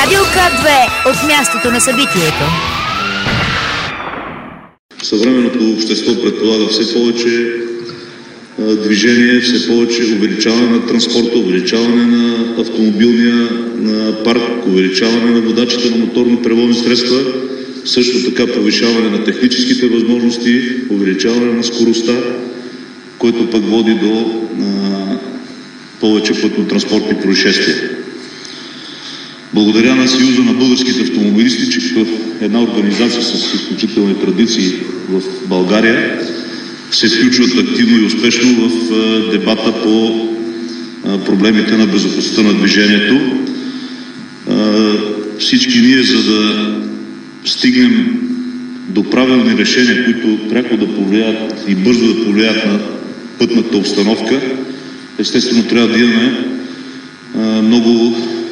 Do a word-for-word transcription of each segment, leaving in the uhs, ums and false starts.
Радио К две от мястото на събитието. Съвременното общество предполага все повече а, движение, все повече увеличаване на транспорта, увеличаване на автомобилния на парк, увеличаване на водачите на моторни превозни средства, също така повишаване на техническите възможности, увеличаване на скоростта, което пък води до а, повече пътно-транспортни происшествия. Благодаря на Съюза на българските автомобилисти, че като една организация с изключителни традиции в България се включват активно и успешно в дебата по проблемите на безопасността на движението. Всички ние, за да стигнем до правилни решения, които пряко да повлияят и бързо да повлияят на пътната обстановка, естествено трябва да имаме много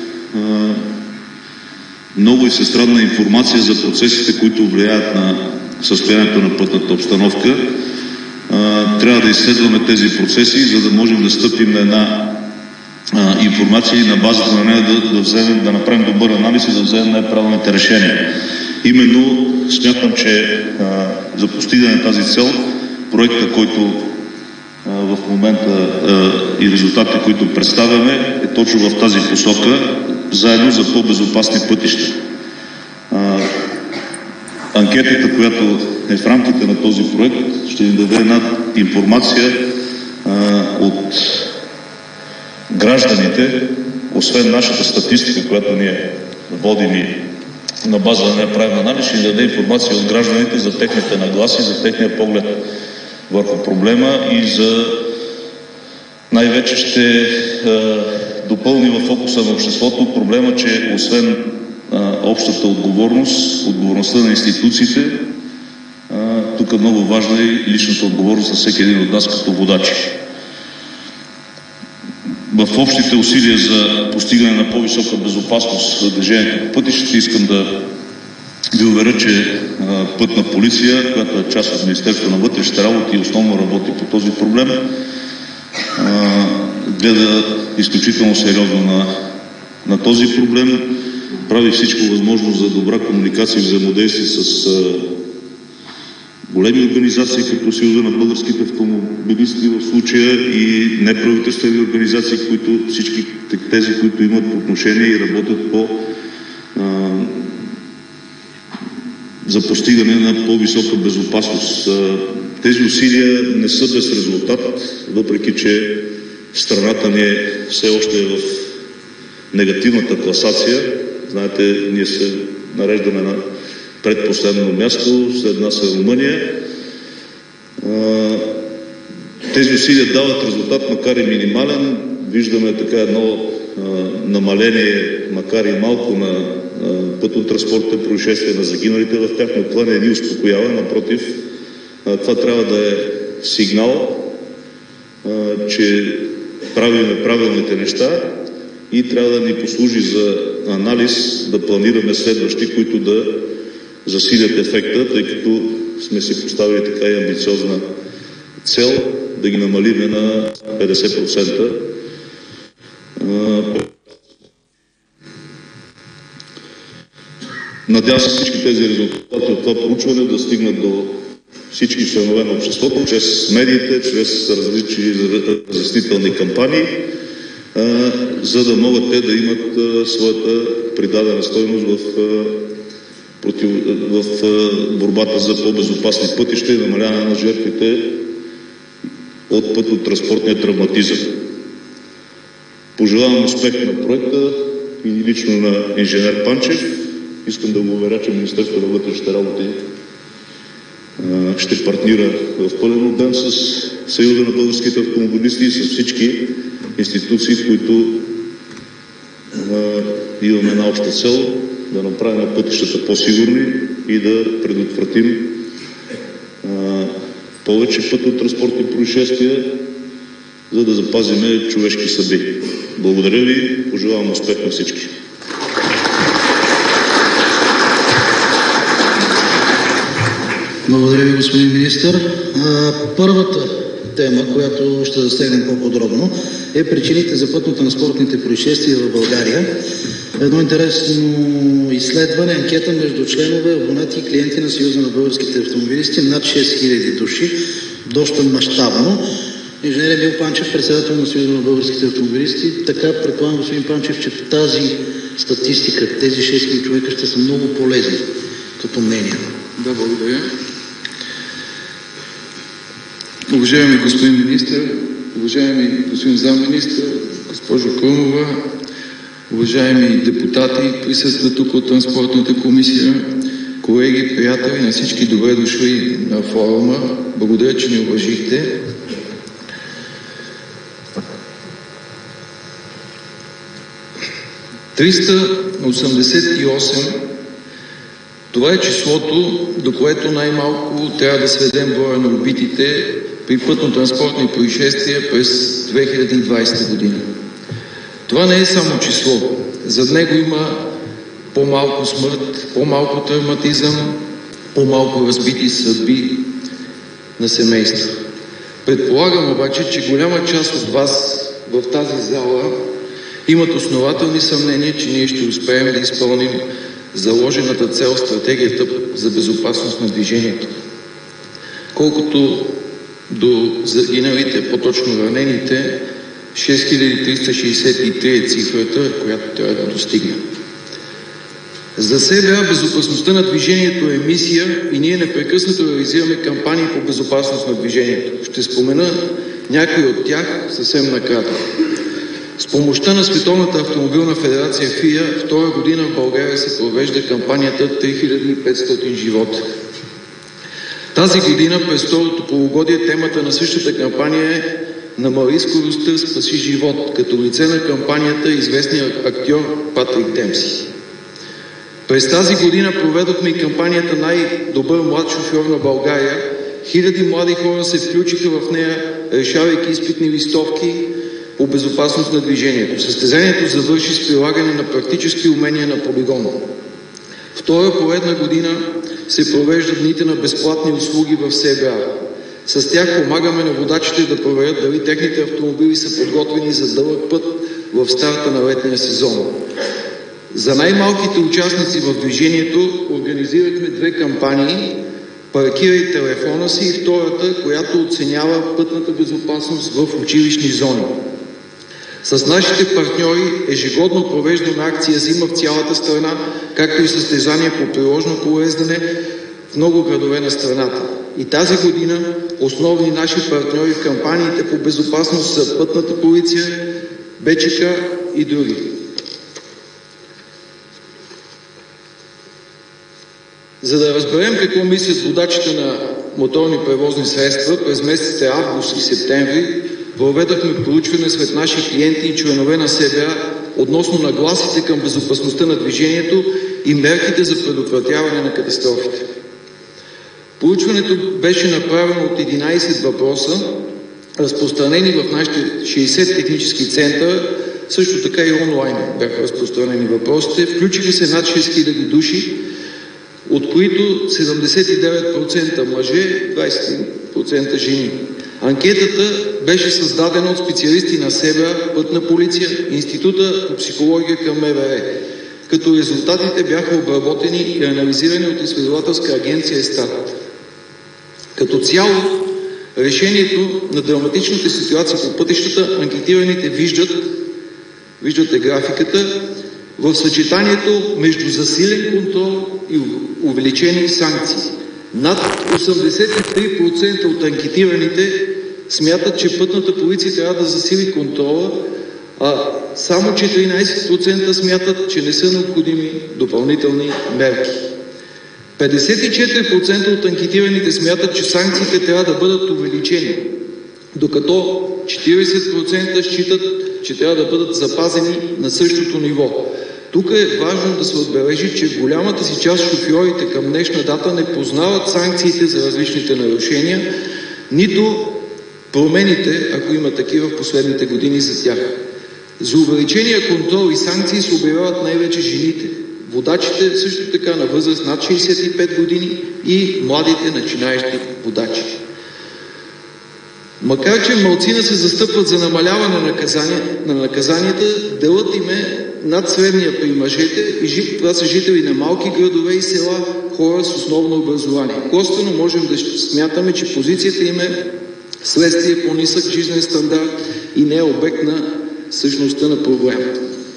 много и всестранна информация за процесите, които влияят на състоянието на пътната обстановка. Трябва да изследваме тези процеси, за да можем да стъпим на една информация и на базата на нея да, да, вземем, да направим добър анализ и да вземем най-правилните решения. Именно смятам, че а, за постигане на тази цел проекта, който а, в момента а, и резултатите, които представяме, е точно в тази посока, заедно за по-безопасни пътища. А, анкетата, която е в рамките на този проект, ще ни даде една информация а, от гражданите, освен нашата статистика, която ние водим и на база на нея правим анализ, ще ни даде информация от гражданите за техните нагласи, за техния поглед върху проблема и за най-вече ще а, допълни в фокуса на обществото проблема, че освен а, общата отговорност, отговорността на институциите, а, тук е много важна и личната отговорност на всеки един от нас като водачи. В общите усилия за постигане на по-висока безопасност за движението по пътищата искам да ви уверя, че а, пътна полиция, която е част от Министерството на вътрешните работи и основно работи по този проблем, а, гледа изключително сериозно на, на този проблем, прави всичко възможно за добра комуникация и взаимодействие с а, големи организации, като Съюза на българските автомобилисти в случая и неправителствени организации, които всички тези, които имат отношение и работят по а, за постигане на по-висока безопасност. А, тези усилия не са без резултат, въпреки че страната ни е, все още е в негативната класация. Знаете, ние се нареждаме на предпоследно място, след нас е Румъния. Тези усилия дават резултат, макар и минимален. Виждаме така едно намаление, макар и малко, на пътно-транспортните происшествия, на загиналите в тях, но това не ни успокоява. Напротив, това трябва да е сигнал, че правиме правилните неща и трябва да ни послужи за анализ, да планираме следващи, които да засилят ефекта, тъй като сме си поставили така и амбициозна цел да ги намалиме на петдесет процента. Надявам се всички тези резултати от това проучване да стигнат до всички членове на обществото, чрез медиите, чрез различни разяснителни кампании, за да могат те да имат своята придадена стойност в Против, в борбата за по-безопасни пътища и намаляване на жертвите от пътно-транспортния травматизъм. Пожелавам успех на проекта и лично на инженер Панчев. Искам да го уверя, че Министерството на вътрешните работи ще партнира в пълен обем с Съюза на българските автомобилисти и с всички институции, в които имаме една обща цел да направим пътищата по-сигурни и да предотвратим а, повече пътно-транспортни происшествия, за да запазим човешки съдби. Благодаря ви, пожелавам успех на всички. Благодаря ви, господин министър. Първата тема, която ще засегнем по-подробно, е причините за пътно-транспортните происшествия в България. едно интересно изследване, анкета между членове, абонати и клиенти на Съюза на българските автомобилисти, над шест хиляди души, доста мащабно. Инженер Емил Панчев, председател на Съюза на българските автомобилисти. Така, предполагам, господин Панчев, че тази статистика, тези шест хиляди човека ще са много полезни като мнение. Да, благодаря. Уважаеми господин министър, уважаеми господин замминистър, госпожо Крумова, уважаеми депутати, присъстват тук от Транспортната комисия, колеги, приятели, на всички добре дошли на форума. Благодаря, че ни уважихте. триста осемдесет и осем, това е числото, до което най-малко трябва да сведем броя на убитите при пътно-транспортни происшествия през две хиляди и двадесета година. Това не е само число. Зад него има по-малко смърт, по-малко травматизъм, по-малко разбити съдби на семейства. Предполагам обаче, че голяма част от вас в тази зала имат основателни съмнения, че ние ще успеем да изпълним заложената цел, стратегията за безопасност на движението. Колкото до загиналите, по-точно ранените, шест хиляди триста шейсет и три е цифрата, която трябва да достигне. За себе безопасността на движението е мисия и ние непрекъснато реализираме кампании по безопасност на движението. Ще спомена някои от тях съвсем накратко. С помощта на Световната автомобилна федерация ФИА втора година в България се провежда кампанията три хиляди и петстотин живота. Тази година през второто полугодие темата на същата кампания е "Намали скоростта, спаси живот", като лице на кампанията е известният актьор Патрик Демпси. През тази година проведохме и кампанията "Най-добър млад шофьор на България". Хиляди млади хора се включиха в нея, решавайки изпитни листовки по безопасност на движението. Състезанието завърши с прилагане на практически умения на полигона. Втора поредна година се провеждат дните на безплатни услуги в СБА. С тях помагаме на водачите да проверят дали техните автомобили са подготвени за дълъг път в старта на летния сезон. За най-малките участници в движението организирахме две кампании: "Паркирай телефона си" и втората, която оценява пътната безопасност в училищни зони. С нашите партньори ежегодно провеждаме акция "Зима в цялата страна", както и състезания по приложно колоездене в много градове на страната. И тази година основни наши партньори в кампаниите по безопасност са Пътната полиция, БЧК и други. За да разберем какво мислят водачите на моторни превозни средства, през месеците август и септември проведохме проучване сред наши клиенти и членове на СБА относно нагласите към безопасността на движението и мерките за предотвратяване на катастрофите. Проучването беше направено от единадесет въпроса, разпространени в нашите шейсет технически центъра, също така и онлайн бяха разпространени въпросите. Включиха се над шест хиляди души, от които седемдесет и девет процента мъже, двадесет процента жени. Анкетата беше създадена от специалисти на СБА, Пътна полиция, Института по психология към МВР, като резултатите бяха обработени и анализирани от изследователска агенция ЕСТАТ. Като цяло, решението на драматичната ситуация по пътищата анкетираните виждат, виждате графиката, в съчетанието между засилен контрол и увеличени санкции. Над осемдесет и три процента от анкетираните смятат, че Пътната полиция трябва да засили контрола, а само четиринадесет процента смятат, че не са необходими допълнителни мерки. петдесет и четири процента от анкетираните смятат, че санкциите трябва да бъдат увеличени, докато четиридесет процента считат, че трябва да бъдат запазени на същото ниво. Тук е важно да се отбележи, че голямата си част шофьорите към днешна дата не познават санкциите за различните нарушения, нито промените, ако има такива в последните години за тях. За увеличения контрол и санкции се обявяват най-вече жените, водачите също така на възраст над шейсет и пет години и младите начинаещи водачи. Макар че малцина се застъпват за намаляване на, наказания, на наказанията, делът им е над средния при мъжете, и това са жители на малки градове и села, хора с основно образование. Косвено можем да смятаме, че позицията им е следствие по-нисък жизнен стандарт и не е обект на същността на проблема.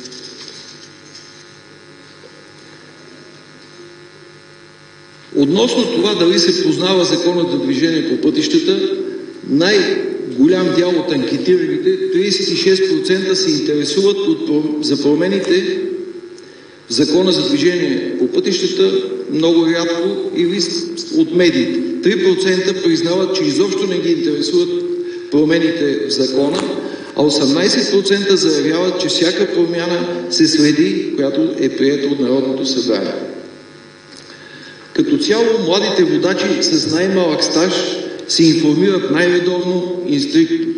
Относно това дали се познава законът за движение по пътищата, най-голям дял от анкетираните, тридесет и шест процента, се интересуват от, за промените в закона за движение по пътищата много рядко или от медиите. три процента признават, че изобщо не ги интересуват промените в закона, а осемнадесет процента заявяват, че всяка промяна се следи, която е приета от Народното събрание. Като цяло, младите водачи с най-малък стаж се информират най-редовно и стриктно.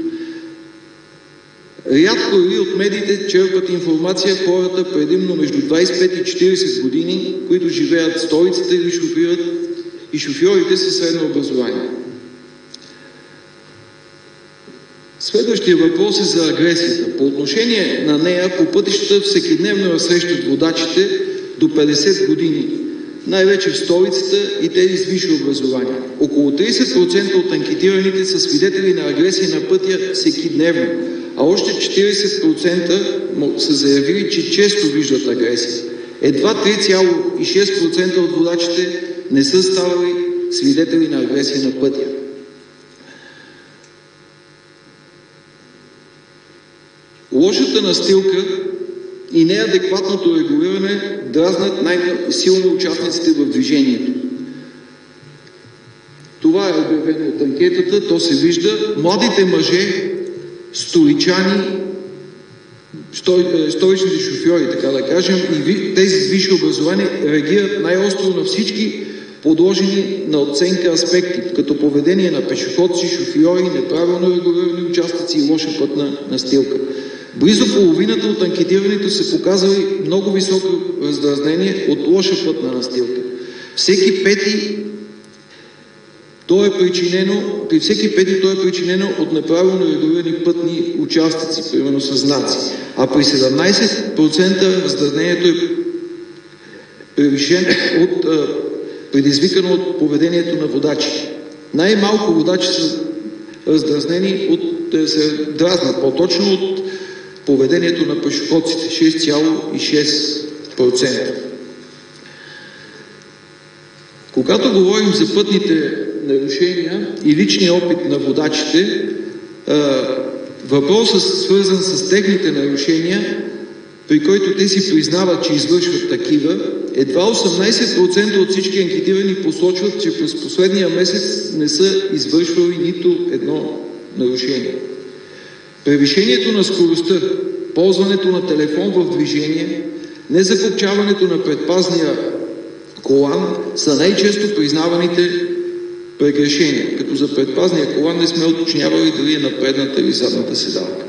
Рядко или от медиите черпат информация хората предимно между двадесет и пет и четиридесет години, които живеят в столицата или шофират, и шофьорите със средно образование. Следващия въпрос е за агресията. По отношение на нея по пътищата всекидневно срещат водачите до петдесет години, най-вече в столицата и тези с висше образование. Около тридесет процента от анкетираните са свидетели на агресия на пътя всекидневно, а още четиридесет процента са заявили, че често виждат агресия. Едва три цяло и шест процента от водачите не са ставали свидетели на агресия на пътя. Лошата настилка и неадекватното регулиране дразнат най-силно участниците в движението. Това е обявено от анкетата, то се вижда. Младите мъже, столичани, столичните шофьори, така да кажем, и тези с висше образование реагират най-остро на всички подложени на оценка аспекти, като поведение на пешеходци, шофьори, неправилно регулирани участъци и лоша пътна настилка. Близо половината от анкетираните са показали много високо раздразнение от лоша пътна настилка. Всеки пети то е причинено, при всеки пети то е причинено от неправилно регулирани пътни участъци, примерно с знаци. А при седемнадесет процента раздразнението е превишено от, предизвикано от поведението на водачи. Най-малко водачи са раздразнени от, се дразнат по-точно от поведението на пешеходците, шест цяло и шест процента. Когато говорим за пътните нарушения и личния опит на водачите, въпросът свързан с техните нарушения, при който те си признават, че извършват такива, едва осемнадесет процента от всички анкетирани посочват, че през последния месец не са извършвали нито едно нарушение. Превишението на скоростта, ползването на телефон в движение, незакопчаването на предпазния колан са най-често признаваните прегрешения, като за предпазния колан не сме уточнявали дали е на предната или задната седалка.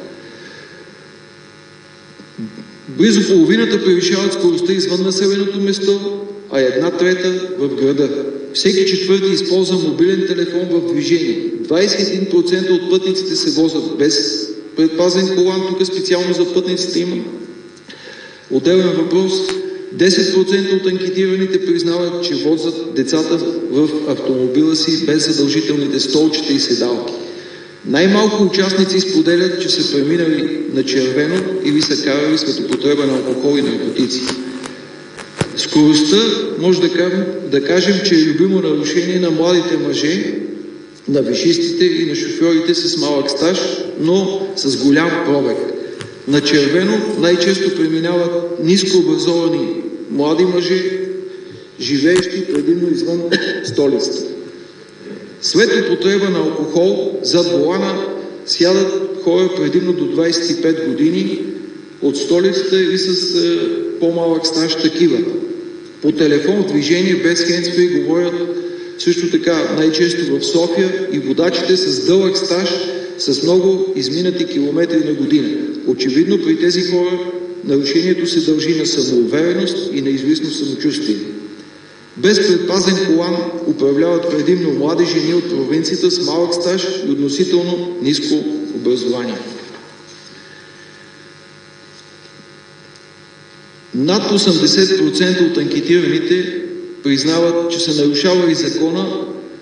Близо половината превишават скоростта извън населеното место, а една трета в града. Всеки четвърти използва мобилен телефон в движение. двадесет и един процента от пътниците се возят без предпазен колан, тук специално за пътниците има. Отделен въпрос. десет процента от анкетираните признават, че возят децата в автомобила си без задължителните столчета и седалки. Най-малко участници споделят, че са преминали на червено или са карали след употреба на алкохол и наркотици. Скоростта, може да кажем, да кажем, че е любимо нарушение на младите мъже, на висшистите и на шофьорите с малък стаж, но с голям пробег. На червено най-често преминават нискообразовани млади мъже, живеещи предимно извън столицата. След употреба на алкохол зад волана сядат хора предимно до двадесет и пет години от столицата и с е, по-малък стаж такива. По телефон в движение без хендсфри говорят също така най-често в София и водачите с дълъг стаж с много изминати километри на година. Очевидно при тези хора нарушението се дължи на самоувереност и на известно самочувствие. Без предпазен колан управляват предимно млади жени от провинцията с малък стаж и относително ниско образование. Над осемдесет процента от анкетираните признават, че са нарушавали закона,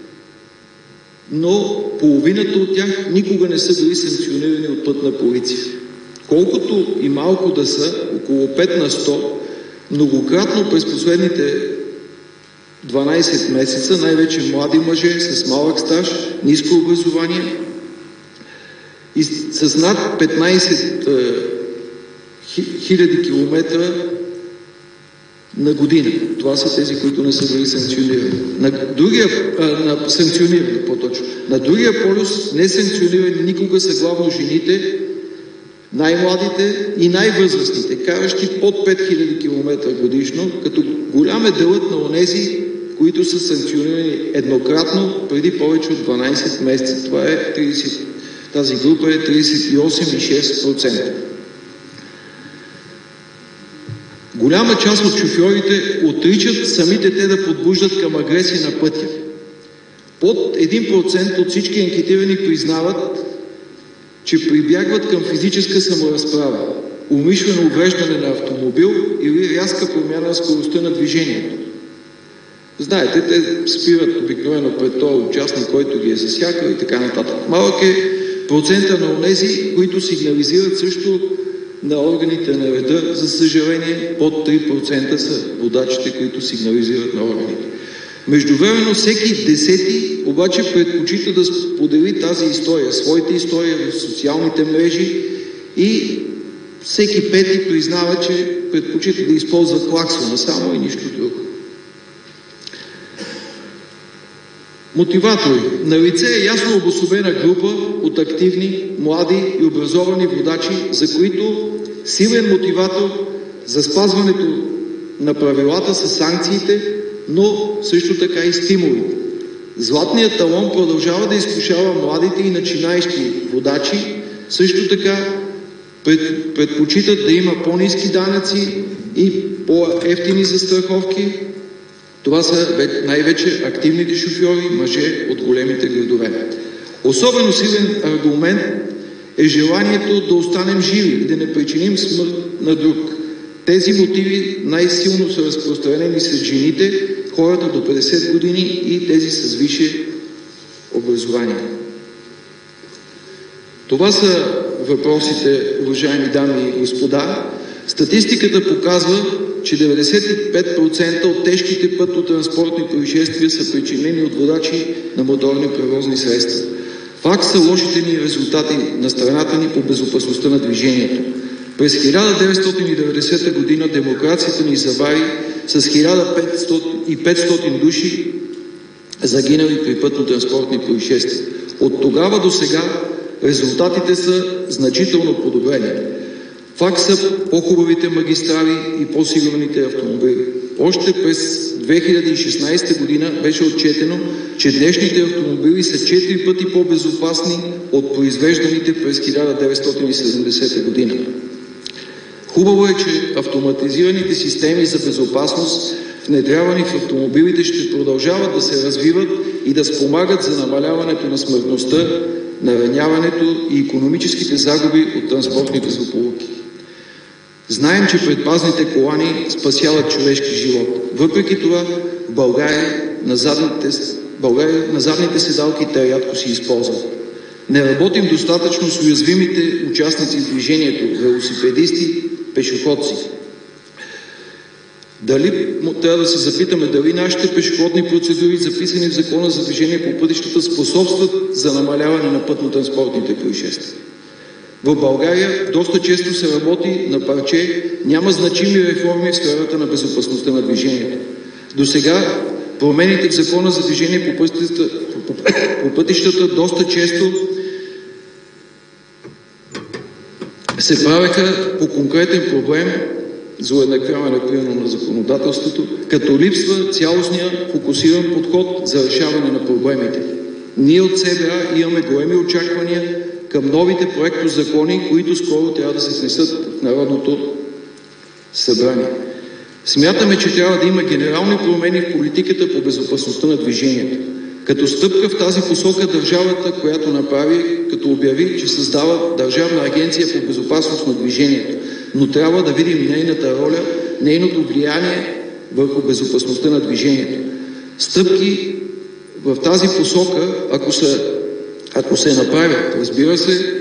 но половината от тях никога не са били санкционирани от пътна полиция. Колкото и малко да са, около пет на сто, многократно през последните дванайсет месеца, най-вече млади мъже с малък стаж, ниско образование и с над петнайсет хиляди километра на година. Това са тези, които не са били санкционирани. На другия, а, на санкционирани по-точно. На другия полюс не санкционирани никога са главно жените, най-младите и най-възрастните, каращи под пет хиляди километра годишно, като голям е делът на онези, които са санкционирани еднократно преди повече от дванайсет месеца. Това е трийсет, тази група е трийсет и осем цяло и шест процента. Голяма част от шофьорите отричат самите те да подбуждат към агресия на пътя. Под един процент от всички анкетирани признават, че прибягват към физическа саморазправа, умишлено увреждане на автомобил или рязка промяна на скоростта на движението. Знаете, те спират обикновено пред този участник, който ги е засякал и така нататък. Малък е процента на онези, които сигнализират също на органите на реда. За съжаление, под три процента са водачите, които сигнализират на органите. Междувременно всеки десети обаче предпочита да сподели тази история, своите истории в социалните мрежи и всеки пети признава, че предпочита да използва клаксона само и нищо друго. Мотиватори. На лице е ясно обособена група от активни, млади и образовани водачи, за които силен мотиватор за спазването на правилата са санкциите, но също така и стимули. Златният талон продължава да изкушава младите и начинаещи водачи, също така пред, предпочитат да има по-ниски данъци и по-евтини застраховки. Това са най-вече активните шофьори, мъже от големите градове. Особено силен аргумент е желанието да останем живи и да не причиним смърт на друг. Тези мотиви най-силно са разпространени сред жените, хората до петдесет години и тези с висше образование. Това са въпросите, уважаеми дами и господа. Статистиката показва, че деветдесет и пет процента от тежките пътно-транспортни происшествия са причинени от водачи на моторни превозни средства. Факт са лошите ни резултати на страната ни по безопасността на движението. През хиляда деветстотин и деветдесета година демокрацията ни забави с хиляда и петстотин души загинали при пътно-транспортни происшествия. От тогава до сега резултатите са значително подобрени. Факт са по-хубавите магистрали и по-сигурните автомобили. Още през две хиляди и шестнадесета година беше отчетено, че днешните автомобили са четири пъти по-безопасни от произвежданите през хиляда деветстотин и седемдесета година. Хубаво е, че автоматизираните системи за безопасност, внедрявани в автомобилите, ще продължават да се развиват и да спомагат за намаляването на смъртността, нараняването и икономическите загуби от транспортните злополуки. Знаем, че предпазните колани спасяват човешки живот. Въпреки това, в България на задните, България, на задните седалки те рядко се използват. Не работим достатъчно с уязвимите участници в движението, велосипедисти, пешеходци. Дали, трябва да се запитаме, дали нашите пешеходни процедури, записани в Закона за движение по пътищата, способстват за намаляване на пътно-транспортните происшествия. В България доста често се работи на парче, няма значими реформи в сферата на безопасността на движението. До сега промените в Закона за движение по пътищата, по, по, по пътищата доста често се правеха по конкретен проблем за уеднаквяване на законодателството, като липсва цялостния фокусиран подход за решаване на проблемите. Ние от СБА имаме големи очаквания към новите проектозакони, които скоро трябва да се внесат в Народното събрание. Смятаме, че трябва да има генерални промени в политиката по безопасността на движението. Като стъпка в тази посока държавата, която направи, като обяви, че създава Държавна агенция по безопасност на движението, но трябва да видим нейната роля нейното влияние върху безопасността на движението. Стъпки в тази посока, ако се, ако се направят, разбира се,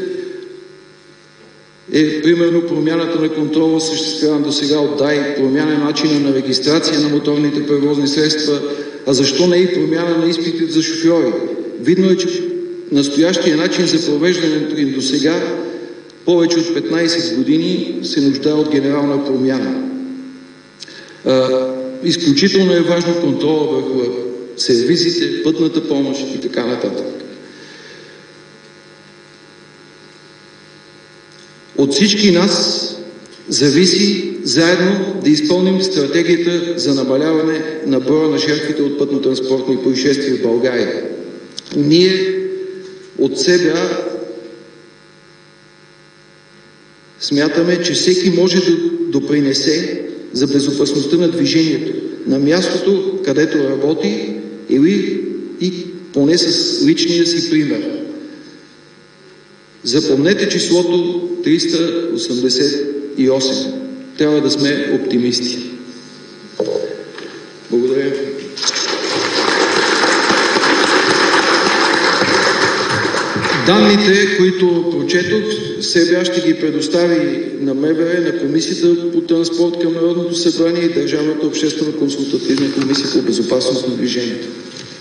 е примерно промяната на контрола, осъществяван до сега от ДАИ, промяна на начина на регистрация на моторните превозни средства, а защо не и промяна на изпитите за шофьори. Видно е, че настоящия начин за провеждането им до сега, повече от петнайсет години, се нуждае от генерална промяна. А, изключително е важно контрола върху сервизите, пътната помощ и така нататък. От всички нас зависи заедно да изпълним стратегията за намаляване на броя на жертвите от пътно-транспортни происшествия в България. Ние от себе смятаме, че всеки може да допринесе за безопасността на движението на мястото, където работи, или и поне с личния си пример. Запомнете числото триста осемдесет и осем. Трябва да сме оптимисти. Благодаря. Данните, които прочетох, СБА ще ги предостави на МВР, на Комисията по транспорт към Народното събрание и Държавната обществена консултативна комисия по безопасност на движението.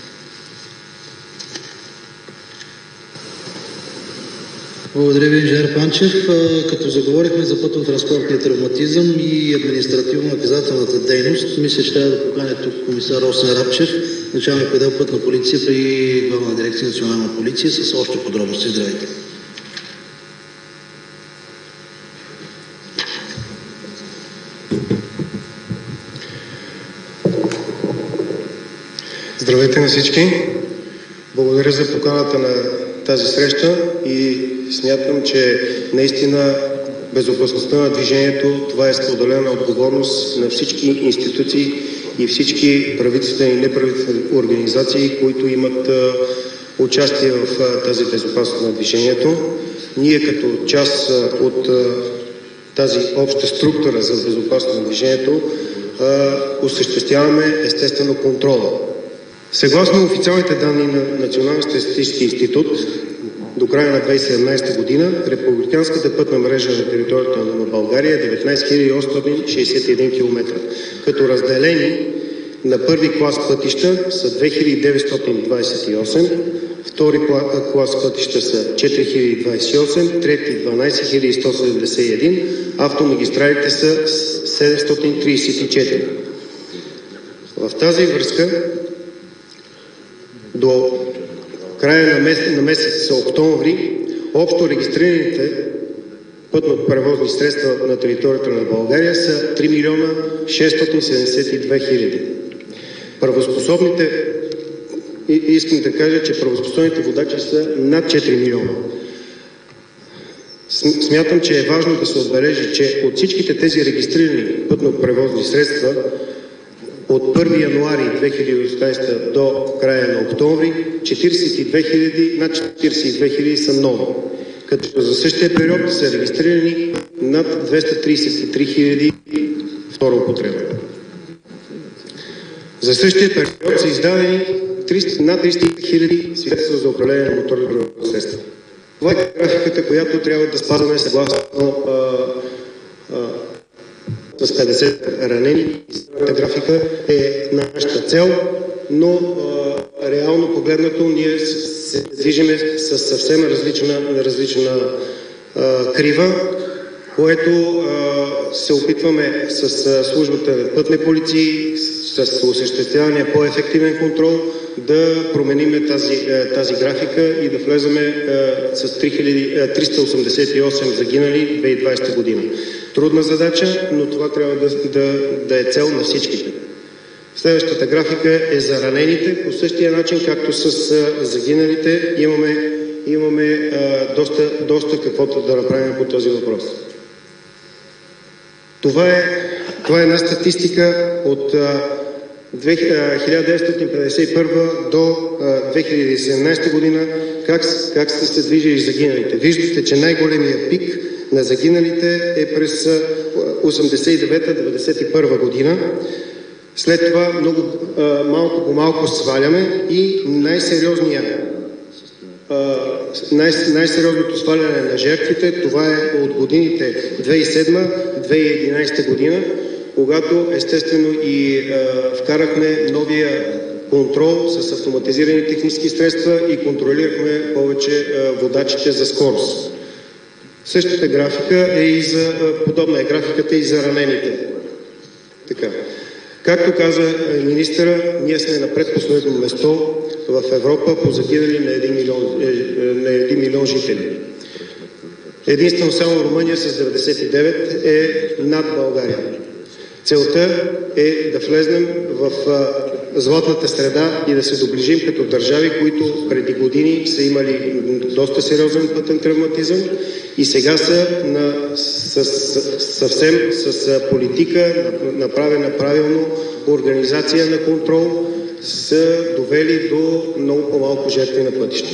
Благодаря ви, инженер Панчев. Като заговорихме за пътно-транспортния травматизъм и административно-наказателната дейност, мисля, че трябва да поканя тук комисар Росен Рапчев, началник отдел Пътна полиция при Главна дирекция Национална полиция, с още подробности. Здравейте. Здравейте на всички! Благодаря за поканата на тази среща и смятам, че наистина безопасността на движението, това е споделена отговорност на всички институции и всички правителствени и неправителствени организации, които имат а, участие в а, тази безопасност на движението. Ние като част а, от а, тази обща структура за безопасност на движението а, осъществяваме естествено контрола. Съгласно официалните данни на Националния статистически институт, до края на две хиляди и седемнайсета година републиканската пътна мрежа на територията на България е деветнайсет хиляди осемстотин шейсет и един километра, като разделени на първи клас пътища са две хиляди деветстотин двайсет и осем, втори клас пътища са четири хиляди двайсет и осем, трети дванайсет хиляди сто седемдесет и един, автомагистралите са седемстотин трийсет и четири. В тази връзка до края на месец, на месец октомври общо регистрираните пътно-превозни средства на територията на България са три милиона шестстотин седемдесет и две хиляди. Правоспособните, искам да кажа, че правоспособните водачи са над четири милиона. Смятам, че е важно да се отбележи, че от всичките тези регистрирани пътно-превозни средства от първи януари две хиляди и осемнайсета до края на октомври, четирийсет и две хиляди, над четирийсет и две хиляди са нови, като за същия период са регистрирани над двеста трийсет и три хиляди втора употреба. За същия период са издадени над триста хиляди свидетелства за управление на моторни превозни средства. Това е графиката, която трябва да спазваме съгласно а, а, с петдесет ранени. Тази графика е нашата цел, но а, реално погледнато ние се движиме с съвсем различна, различна а, крива, което а, се опитваме с а, службата на пътни полиции, с осъществяване по-ефективен контрол да промениме тази, тази графика и да влеземе с триста осемдесет и осем загинали две хиляди и двайсета година. Трудна задача, но това трябва да, да, да е цел на всичките. Следващата графика е за ранените. По същия начин, както с загиналите, имаме, имаме а, доста, доста каквото да направим по този въпрос. Това е, това е една статистика от хиляда деветстотин петдесет и първа до две хиляди и седемнайсета година, как, как са се движили загиналите. Виждате, че най-големия пик на загиналите е през осемдесет и девета до деветдесет и първа година. След това много а, малко по малко сваляме и най-сериозният Най- най-сериозното сваляне на жертвите, това е от годините две хиляди и седма до две хиляди и единадесета година, когато естествено и а, вкарахме новия контрол с автоматизирани технически средства и контролирахме повече а, водачите за скорост. Същата графика е и за, а, подобна е графиката и за ранените. Така. Както каза министъра, ние сме на предпоследно место в Европа по загинали на един милион, на един милион жители. Единствено само Румъния с деветдесет и девет е над България. Целта е да влезнем в златната среда и да се доближим като държави, които преди години са имали доста сериозен пътен травматизъм и сега са на, с, с, съвсем с политика, направена правилно, организация на контрол, са довели до много по-малко жертви на пътища.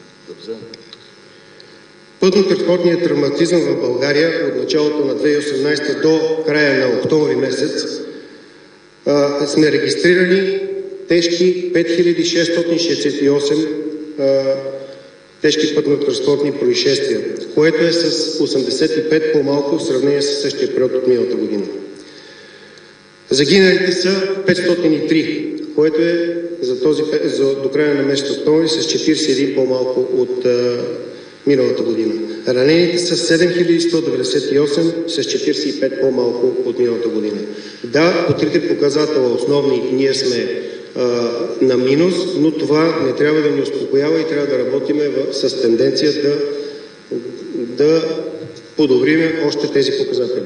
Пътно-транспортният травматизъм в България от началото на две хиляди и осемнадесета до края на октомври месец а, сме регистрирали тежки пет хиляди шестстотин шестдесет и осем а, тежки пътно-транспортни происшествия, което е с осемдесет и пет по-малко в сравнение с същия период от миналата година. Загиналите са петстотин и три, което е за този, за, до края на месец октомври с четиридесет и един по-малко от а, миналата година. Ранените са седем хиляди сто деветдесет и осем с четиридесет и пет по-малко от миналата година. Да, по трите показателя основни ние сме а, на минус, но това не трябва да ни успокоява и трябва да работиме в, с тенденция да, да подобриме още тези показатели.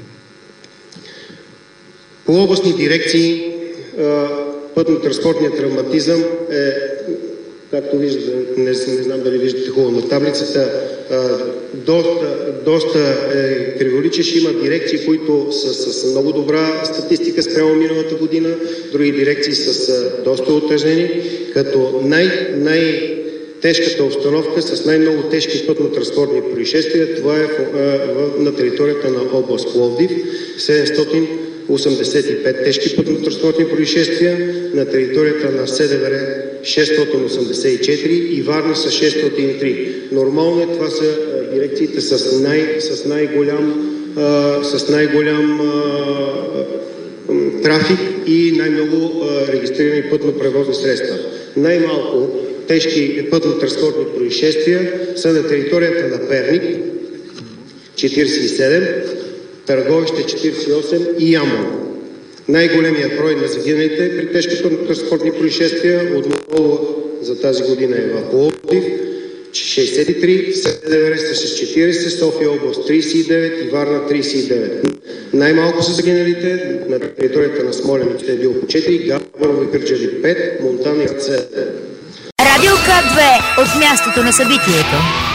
По областни дирекции пътно-транспортният травматизъм е, както виждате, не, не знам дали виждате хубаво на таблицата, доста, доста е, криволичещ. Има дирекции, които са с много добра статистика спрямо миналата година, други дирекции са с доста утежнени, като най- най- тежката обстановка с най-много тежки пътно-транспортни происшествия, това е в, в, на територията на област Пловдив, седемстотин осемдесет и пет тежки пътно-транспортни происшествия, на територията на СДВР шестстотин осемдесет и четири и Варна с шестстотин и три. Нормално е, това са а, дирекциите с, най, с най-голям, а, с най-голям а, трафик и най-много а, регистрирани пътно-превозни средства. Най-малко тежки пътно-транспортни происшествия са на територията на Перник четиридесет и седем, Търговище четиридесет и осем и Ямбол. Най-големият брой на загиналите при тежки пътно-транспортни происшествия отново за тази година е в Пловдив шейсет и три, СДВР с четиридесет, София област тридесет и девет и Варна тридесет и девет. Най-малко са загиналите на територията на Смолян е било по четири, Габрово и Кърджали пет, Монтана и седем. Радио К две от мястото на събитието.